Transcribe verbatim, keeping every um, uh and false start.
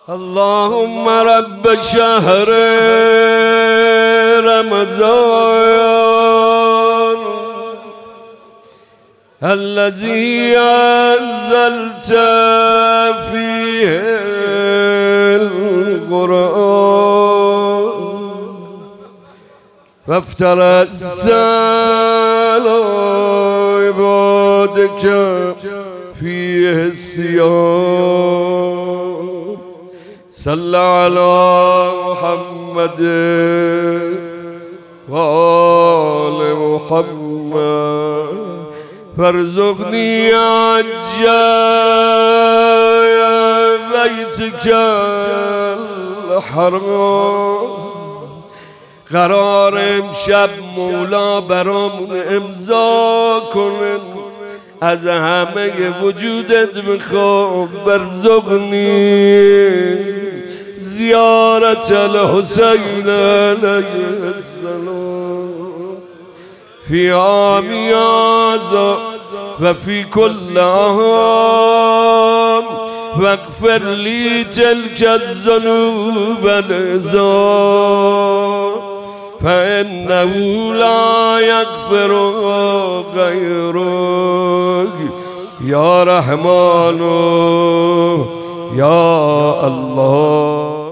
اللهم رب شهر رمضان الذي أنزلت فيه القرآن فافترست على عبادك فيه الصيام صلى على محمد وآل محمد فارزقني عجل بيتك الحرام. قرار امشب مولا برامون امضا کن، از همه وجودت بخوام برزقنی زیارت الحسین علیه السلام فی عامی هذا و فی کل عام واغفر لی تلک الذنوب العظام فإنه لا يغفر غيرك يا رحمن يا الله.